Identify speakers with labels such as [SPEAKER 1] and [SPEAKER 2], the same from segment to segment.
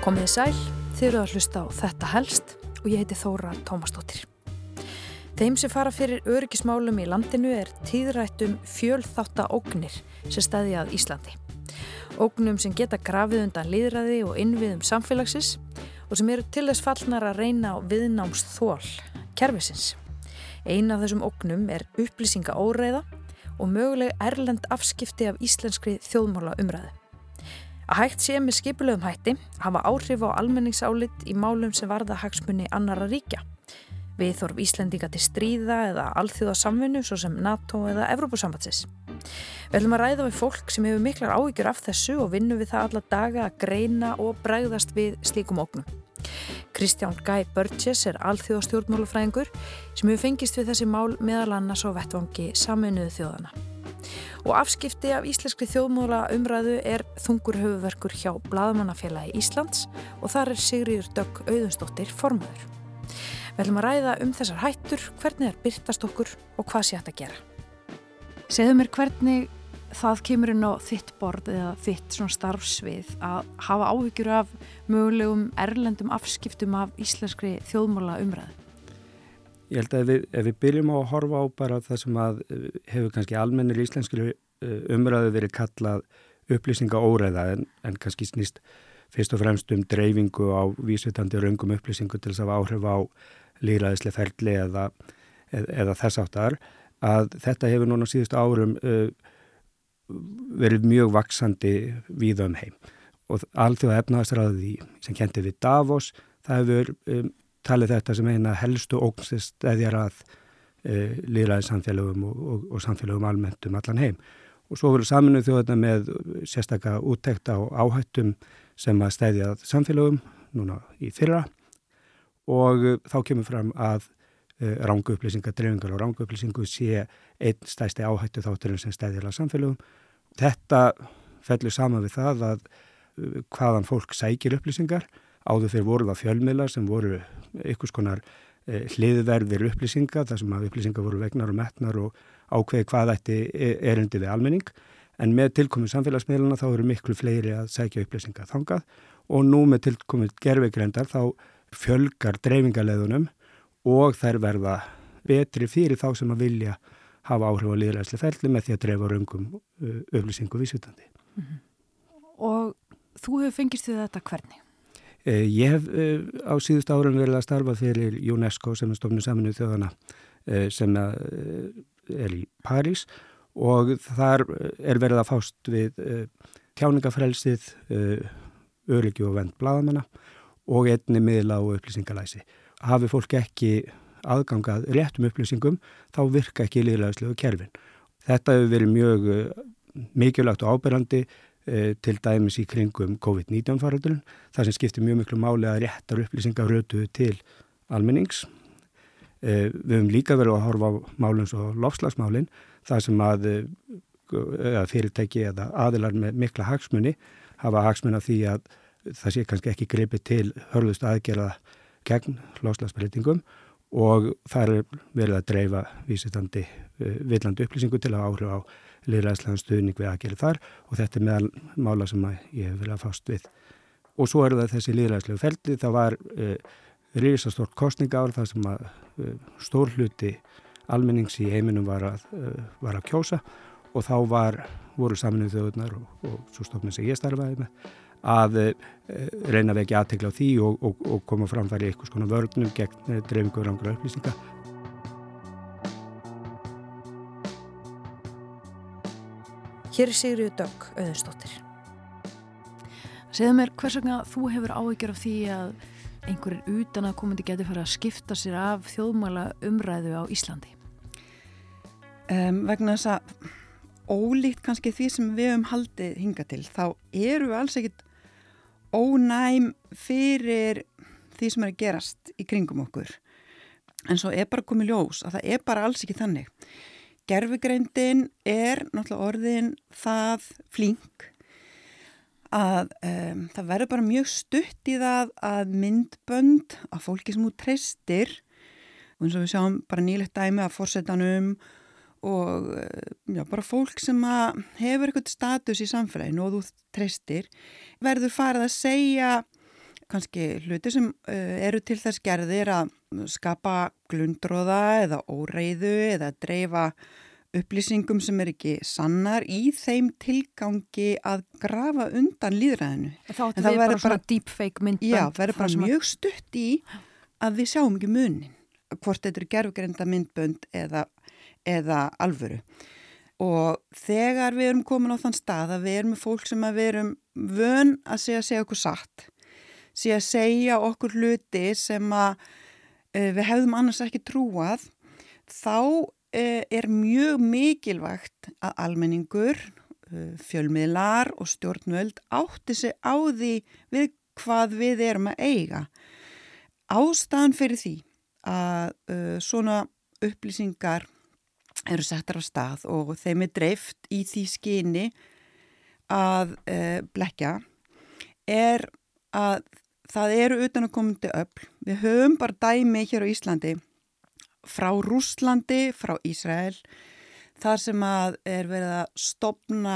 [SPEAKER 1] Komið sæl, þið eruð að hlusta á Þetta helst og ég heiti Þóra Tómasdóttir. Þeim sem fara fyrir öryggismálum í landinu tíðrætt fjölþáttaógnir sem steðja að Íslandi. Ógnum sem geta grafið undan lýðræði og innviðum samfélagsins og sem eru til þess fallnar að reyna á viðnámsþol kerfisins. Ein af þessum ógnum upplýsingaóreiða og möguleg erlend afskipti af íslenskri þjóðmálaumræðu. Að hægt sé með skipulegum hætti hafa áhrif á almenningsálit í málum sem varða hagsmuni annarra ríkja. Viðhorf Íslendinga til stríða eða alþjóðasamvinnu svo sem NATO eða Evrópusambandsins. Við ætlum að ræða við fólk sem hefur miklar áhyggjur af þessu og vinnur við það alla daga að greina og bregðast við slíkum ógnum. Kristján Guy Burgess alþjóðastjórnmálafræðingur sem hefur fengist við þessi mál meðal annars á vettvangi Sameinuðu þjóðanna. Og afskipti af íslenskri þjóðmálaumræðu þungur höfuðverkur hjá Blaðamannafélagi Íslands og þar Sigríður Dögg Auðunsdóttir formaður. Við ætlum að ræða þessar hættur, hvernig birtast okkur og hvað sé hægt að gera. Segðu mér hvernig það kemur inn á þitt borð eða þitt svona starfsvið að hafa áhyggjur af mögulegum erlendum afskiptum af íslenskri þjóðmálaumræðu.
[SPEAKER 2] Ég held að ef við byrjum á að horfa á bara það sem að hefur kannski almennir íslenskri umræðu verið kallað upplýsingaóreiða en kannski snýst fyrst og fremst dreifingu á vísvitandi röngum upplýsingu til þess að hafa áhrif á lýðræðisleg ferli eða þess áttar, að þetta hefur núna síðustu árum verið mjög vaxandi víða heim. Og alþjóða efnahagsráðið sem kenndi við Davos, það hefur talið þetta sem eina helstu ógn sem steðjar að lýðræðissamfélögum og samfélögum almennt allan heim. Og svo verður Sameinuðu þjóðirnar með sérstaka úttekt á áhættum sem að steðja að samfélögum núna í fyrra og þá kemur fram að ranguupplýsingar, dreifingar og ranguupplýsingu sé einn stærsti áhættu þátturinn sem steðjar að samfélögum. Þetta fellur saman við það að hvaðan fólk sækir upplýsingar. Áður fyrir voru það fjölmiðlar sem voru einhvers konar hliðverðir upplýsinga, þar sem að upplýsingar voru vegnar og metnar og ákveði hvað ætti erindi við almenning. En með tilkomin samfélagsmiðlana þá eru miklu fleiri að sækja upplýsingar þangað og nú með tilkomin gervigreindar þá fjölgar dreifingarleiðunum og þær verða betri fyrir þá sem að vilja hafa áhrif á lýðræðisleg ferli með því að dreifa röngum upplýsingu vísvitandi.
[SPEAKER 1] Og þú hefur fengist við þetta hvernig?
[SPEAKER 2] Ég hef á síðustu árum verið að starfa fyrir UNESCO sem stofnun Sameinuðu þjóðanna sem í París og þar verið að fást við tjáningafrelsið, öryggi og vernd blaðamanna og einnig miðla og upplýsingalæsi. Hafi fólk ekki aðgangað réttum upplýsingum þá virka ekki lýðræðislegu kerfin. Þetta hefur verið mjög mikilvægt og áberandi til dæmis í kringum COVID-19 faraldurinn, þar sem skiptir mjög miklu máli að réttar upplýsingar rötuðu til almennings. Við höfum líka verið að horfa á málum svo loftslagsmálin, þar sem að fyrirtæki eða aðilar með mikla hagsmuni hafa hagsmuni af því að það sé kannski ekki gripið til hörðust aðgerða gegn loftslagsbreytingum og þar verið að dreifa vísvitandi villandi upplýsingu til að áhrif á lýðræðislegan stuðning við aðgerðir þar og þetta meðal mála sem ég hef verið að fást við. Og svo það þessi lýðræðislegu ferli, það var risastórt kosningaár þar sem að stór hluti almennings í heiminum var að kjósa og þá voru Sameinuðu þjóðirnar og svo stofnun sem ég starfaði með að reyna að vekja athygli á því og koma framfæri einhvers konar vörnum gegn dreifingu rangra upplýsinga.
[SPEAKER 1] Hér Sigríður Dögg Auðunsdóttir. Segðu mér hvers vegna þú hefur áhyggjur af því að einhverjir utanaðkomandi geti farið að skipta sér af þjóðmálaumræðu á Íslandi?
[SPEAKER 3] Vegna þess að ólíkt kannski því sem við höfum haldið hingað til, þá eru við alls ekkit ónæm fyrir því sem að gerast í kringum okkur. En svo bara komið ljós að það bara alls ekki þannig. Gervigreindin náttúrulega orðin það flink að það verður bara mjög stutt í það að myndbönd af fólki sem þú treystir og eins og við sjáum bara nýlegt dæmi af forsetanum og bara fólk sem hefur eitthvað status í samfélaginu og þú treystir verður farið að segja kannski hluti sem eru til þess gerðir að skapa glundróða eða óreiðu eða dreifa upplýsingum sem ekki sannar í þeim tilgangi að grafa undan lýðræðinu.
[SPEAKER 1] Þá áttu við bara svona deepfake myndbönd.
[SPEAKER 3] Já, verður bara mjög stutt í að við sjáum ekki munin, hvort þetta eru gerfugreinda myndbönd eða alvöru. Og þegar við erum komin á þann stað að við erum með fólk sem að við erum vön að segja okkur satt, segja okkur hluti sem að við hefðum annars ekki trúað, þá er mjög mikilvægt að almenningur, fjölmiðlar og stjórnvöld átti sig á því við hvað við erum að eiga. Ástæðan fyrir því að svona upplýsingar eru settar á stað og þeim er dreift í því skyni að blekkja er að það eru utanaðkomandi öfl. Við höfum bara dæmi hér á Íslandi frá Rússlandi, frá Ísrael, þar sem að er verið að stofna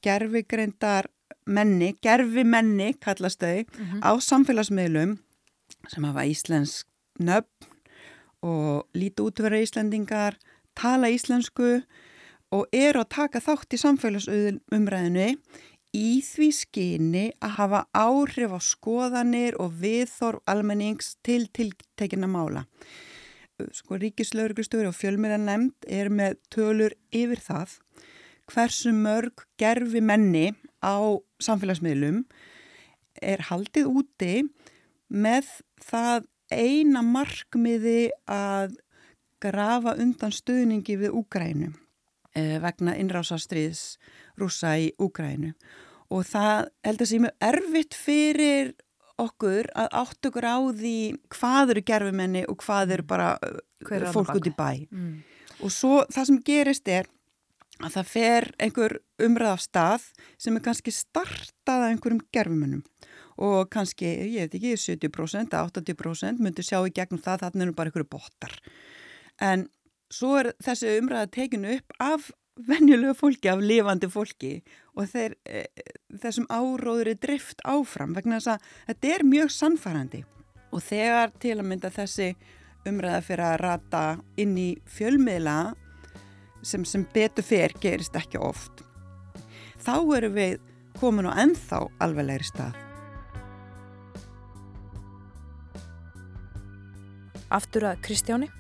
[SPEAKER 3] gervimenni kallast þau, á samfélagsmiðlum sem hafa íslensk nöfn og líti út vera Íslendingar, tala íslensku og eru að taka þátt í samfélagsumræðinu í því skyni að hafa áhrif á skoðanir og viðhorf almennings til tiltekinna mála. Ríkislögreglustjóri og fjölmiðlanefnd er með tölur yfir það hversu mörg gervimenni á samfélagsmiðlum er haldið úti með það eina markmiði að grafa undan stuðningi við Úkraínu vegna innrásarstríðs Rússa í Úkraínu. Og það heldur sig mjög erfitt fyrir okkur að átt okkur á því hvað eru gerfumenni og hvað eru bara fólk út í bæ. Og svo það sem gerist er að það fer einhver umræð af stað sem er kannski startað af einhverjum gerfumennum og kannski, ég veit ekki, 70%, 80% myndi sjá í gegnum það, þarna eru bara einhverju bottar. En svo er þessi umræða tekinu upp af venjulegu fólki, af lifandi fólki og þessum áróður er drift áfram vegna þess að þetta er mjög sannfærandi. Og þegar til að mynda þessi umræða fyrir að rata inn í fjölmiðla sem betur fer gerist ekki oft, þá erum við komin á ennþá alvarlegri stað.
[SPEAKER 1] Aftur að Kristjáni.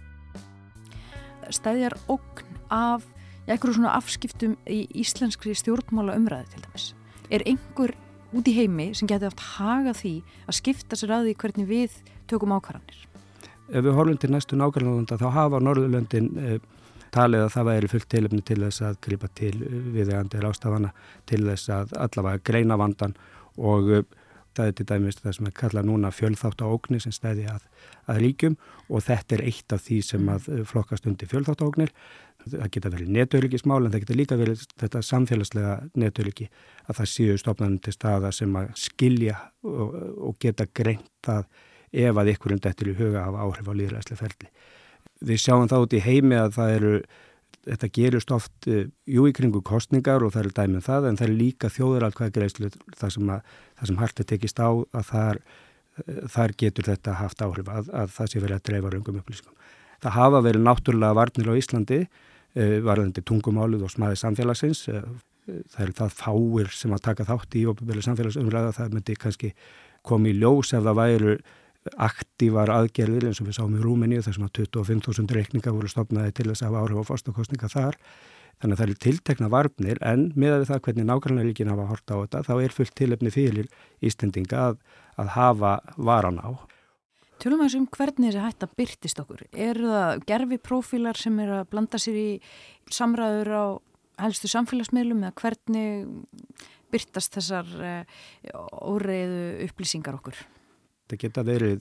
[SPEAKER 1] Steðjar ógn af einhverju svona afskiptum í íslenskri stjórnmála umræðu til dæmis. Er einhver út í heimi sem geti haft hag af því að skipta sér að því hvernig við tökum ákvarðanir?
[SPEAKER 2] Ef við horfum til næstu nágrannalanda þá hafa Norðurlöndin talið að það væri fullt tilefni til þess að grípa til viðeigandi ráðstafana til þess að allavega greina vandann og það er til dæmis það sem er kallað núna fjölþáttaógnir sem stæði að ríkjum og þetta er eitt af því sem að flokkast undir fjölþáttaógnir. Það geta verið netöryggismál en það geta líka verið þetta samfélagslega netöryggi að það séu stofnanum til staða sem að skilja og geta greint það ef að einhverjum dettur í huga hafa áhrif á lýðræðislega ferli. Við sjáum það út í heimi að þetta gerist oft í kringu kosningar og það eru dæmið það en það er líka þjóðaratkvæðagreiðslu þar sem hart er tekist á að þar getur þetta haft áhrif að það sé verið að dreifa röngum upplýsingum. Það hafa verið náttúrulega varnir á Íslandi varðandi tungumálið og smaði samfélagsins. Það eru það fáir sem að taka þátt í opinberri samfélagsumræða. Það myndi kannski koma í ljós ef það væru aktívar aðgerðir eins og við sáum í Rúmeníu þar sem að 25.000 reikningar voru stofnaði til þess að hafa áhrif á forstakostninga þar. Þannig að það eru tiltekna varnir en miðað við það hvernig nágrannaríkin hafa hort á þetta þá er fullt tilefni fyrir Íslendinga að hafa varan á.
[SPEAKER 1] Tölum við hvernig þessi hætta birtist okkur. Eru það gerviprófílar sem eru að blanda sér í samræður á helstu samfélagsmiðlum eða hvernig birtast þessar óreiðu upplýsingar okkur?
[SPEAKER 2] Það geta verið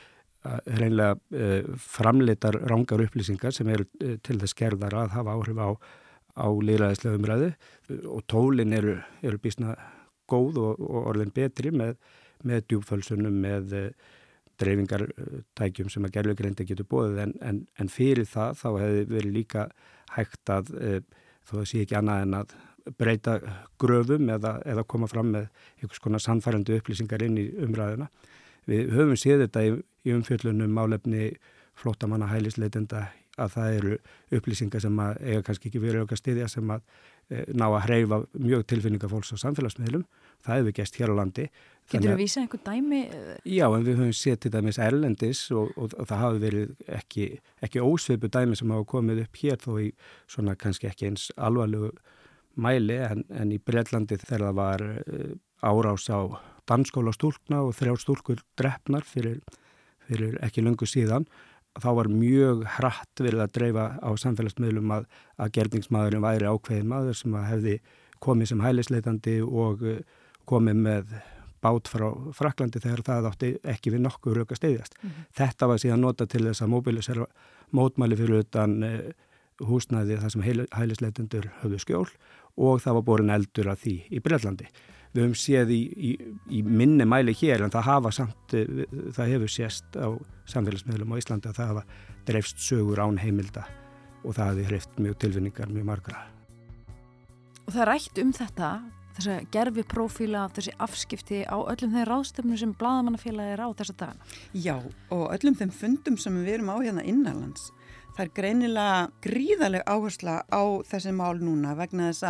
[SPEAKER 2] hreinlega framleitar rangar upplýsingar sem eru til þess gerðar að hafa áhrif á lýðræðislega umræðu og tólin eru býsna góð og orðin betri með djúpfölsunum, með dreifingartækjum sem að gervigreind getur boðið en fyrir það þá hefði verið líka hægt að þó það sé ekki annað en að breyta gröfum eða koma fram með einhvers konar sannfærandi upplýsingar inn í umræðuna. við höfum séð þetta í umfjöllunum málefni flóttamanna hælisleitenda að það eru upplýsingar sem að eiga kannski ekki verið okkar styðja sem að ná að hreyfa mjög tilfinningar fólks á samfélagsmiðlum. Það hefur gerst hér á landi.
[SPEAKER 1] Getur þú að vísa einhver dæmi?
[SPEAKER 2] Já, en við höfum séð til dæmis erlendis og það hafi verið ekki ósvipu dæmi sem hafa komið upp hér þó í svona kannski ekki eins alvarlegu mæli en í Bretlandi þegar það var árás á dansskóla stúlkna og 3 stúlkur drepnar fyrir ekki löngu síðan. Þá var mjög hratt verið að dreifa á samfélagsmiðlum að gerningsmaðurinn væri ákveðin maður sem að hefði komið sem hælisleitandi og komið með bát frá Frakklandi þegar það átti ekki við nokkuð rök að styðjast. Þetta var síðan nota til þess að mobilisera mótmæli fyrir utan húsnæði þar sem hælisleitendur höfðu skjól og það var borin eldur af því í Bretlandi. Við höfum séð í minni mæli hér en það hefur sést á samfélagsmiðlum á Íslandi að það hafa dreifst sögur án heimilda og það hafi hreyft mjög tilfinningar mjög margra.
[SPEAKER 1] Og það er rætt þetta, þessa gerfi prófíla, þessi afskipti á öllum þeim ráðstöfnum sem blaðamannafélagið á þessa dagana. Já,
[SPEAKER 3] og öllum þeim fundum sem við erum á hérna innanlands. Það er greinilega gríðarleg áhersla á þessi mál núna vegna þess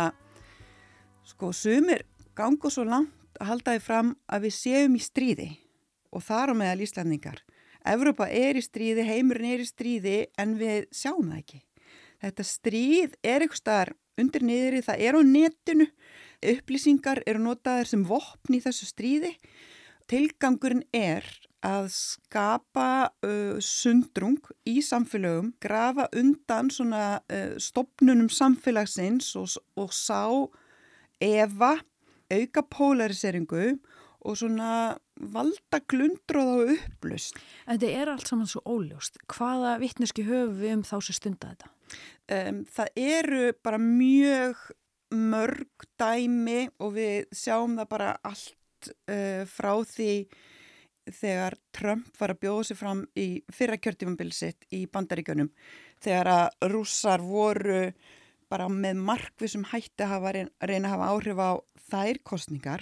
[SPEAKER 3] að sumir ganga svo langt að halda því fram að við séum í stríði og þar á meðal Íslandingar. Evrópa er í stríði, heimurinn er í stríði en við sjáum það ekki. Þetta stríð er eitthvað staðar undir niðri, það er á netinu, upplýsingar eru notaðir sem vopn í þessu stríði. Tilgangurinn er að skapa sundrung í samfélögum, grafa undan svona stofnunum samfélagsins og sá efa auka polariseringu og svona valda glundróð og upplausn.
[SPEAKER 1] Þetta er allt saman svo óljóst. Hvaða vitneski höfum við þá sem stunda þetta?
[SPEAKER 3] Það eru bara mjög mörg dæmi og við sjáum það bara allt frá því þegar Trump var að bjóða sig fram í fyrra kjörtímabil sitt í Bandaríkjunum þegar að Rússar voru bara með markvissum hætti að reyna að hafa áhrif á þær kosningar.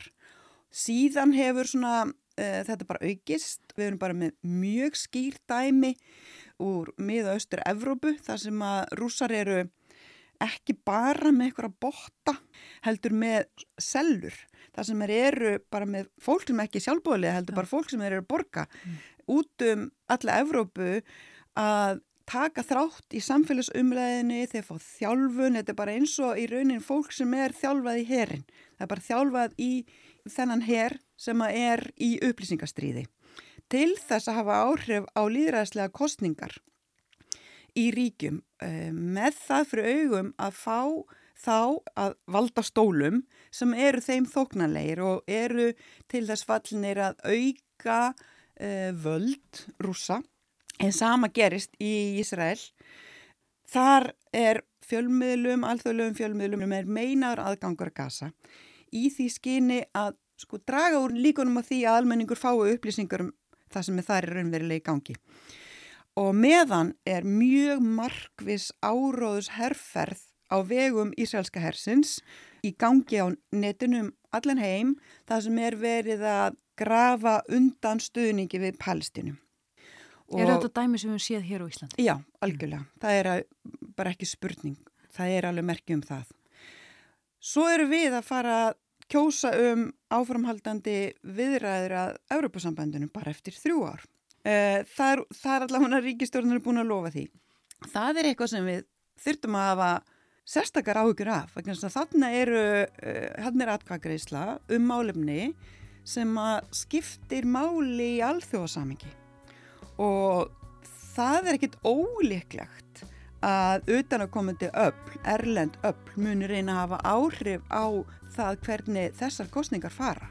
[SPEAKER 3] Síðan hefur þetta bara aukist. Við erum bara með mjög skýr dæmi úr Mið- og Austur-Evrópu þar sem að Rússar eru ekki bara með einhverja botta, heldur með sellur. Það sem eru bara með fólk sem ekki sjálfboðaliða, heldur bara fólk sem eru að borga út alla Evrópu að taka þrátt í samfélagsumræðinni, þeir fá þjálfun, þetta er bara eins og í raunin fólk sem er þjálfað í herinn. Það er bara þjálfað í þennan her sem er í upplýsingastríði. Til þess að hafa áhrif á lýðræðislega kosningar í ríkjum með það fyrir augum að fá þá að valda stólum sem eru þeim þóknanlegir og eru til þess fallnir að auka völd Rússa. En sama gerist í Ísrael. Þar er fjölmiðlum, alþjóðlegum fjölmiðlum er meinaður aðgangur að Gaza í því skyni að draga úr líkunum á því að almenningur fái upplýsingar það sem þar er raunverulega í gangi. Og meðan er mjög markviss áróðus herferð á vegum ísraelska hersins í gangi á netinum allan heim það sem er verið að grafa undan stuðningi við Palestínu.
[SPEAKER 1] Er þetta dæmi sem við séð hér á Íslandi?
[SPEAKER 3] Já, algjörlega. Það er bara ekki spurning. Það er alveg merki það. Svo eru við að fara að kjósa áframhaldandi viðræður að Evrópusambandinu bara eftir 3 ár. Það er allavega ríkisstjórnin búin að lofa því. Það er eitthvað sem við þyrftum að hafa sérstakar áhyggjur af. Þarna er atkvæðagreiðsla málefni sem að skiptir máli í alþjóðasamhengi. Og það er ekkit ólíklegt að utanaðkomandi erlend muni reyna að hafa áhrif á það hvernig þessar kosningar fara.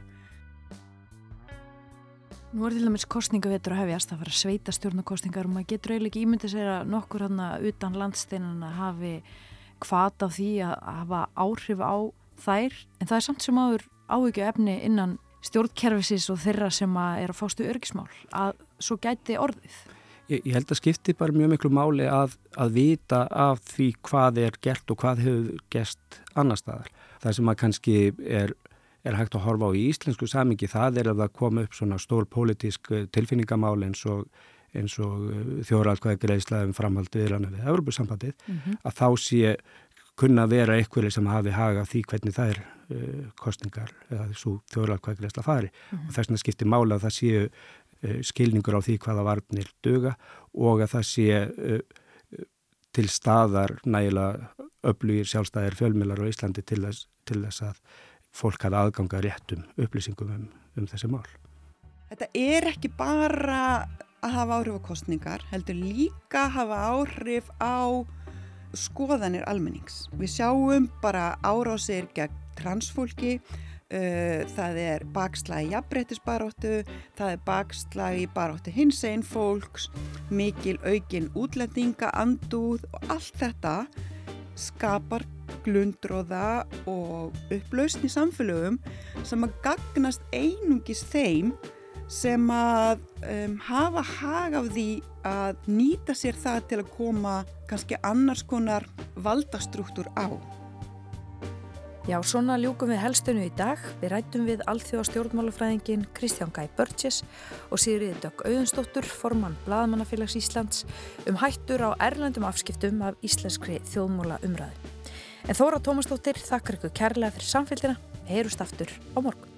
[SPEAKER 1] Nú til dæmis kosningavetur að hefjast að fara sveitastjórnarkosningar og maður getur eiginlega ekki ímyndið sér að nokkur utan landsteinana hafi hvat á því að hafa áhrif á þær, en það er samt sem áður áhyggjuefni innan stjórnkerfisins og þeirra sem er að fást við öryggismál, að svo gæti orðið.
[SPEAKER 2] Ég held að skipti bara mjög miklu máli að vita af því hvað er gert og hvað hefur gerst annar staðar. Það sem að kannski er er hægt að horfa á í íslensku samhengi, það er að það koma upp svona stór pólitísk tilfinningamál eins og þjóðaratkvæðagreiðsla framhald viðræðna við Evrópusambandið, að þá sé kunna vera einhverjir sem hafi hag af því hvernig það kosningar eða svo þjóðaratkvæðagreiðsla fari og þess vegna skiptir máli að það séu skilningur á því hvaða varnir duga og að það sé til staðar nægilega öflugir sjálfstæðir fjölmiðlar á Íslandi til þess að fólk hafa aðgang að réttum upplýsingum þessi mál.
[SPEAKER 3] Þetta ekki bara að hafa áhrif á kosningar, heldur líka hafa áhrif á skoðanir almennings. Við sjáum bara árásir gegn transfólki, það bakslag í jafnréttisbaráttu, það bakslag í baráttu hinsegin fólks, mikil aukin útlendinga, andúð og allt þetta skapar glundróða og upplausn í samfélögum sem að gagnast einungis þeim sem að hafa hag af því að nýta sér það til að koma kannski annars konar valdastruktúr á.
[SPEAKER 1] Já, svona ljúkum við helstunu í dag. Við ræddum við alþjóðastjórnmálafræðinginn Kristján Guy Burgess og Sigríði Dögg Auðunsdóttur, formann Blaðamannafélags Íslands, hættur á erlendum afskiptum af íslenskri þjóðmálaumræðu. En Þóra Tómasdóttir þakkar ykkur kærlega fyrir samfylgdina. Við heyrumst aftur á morgun.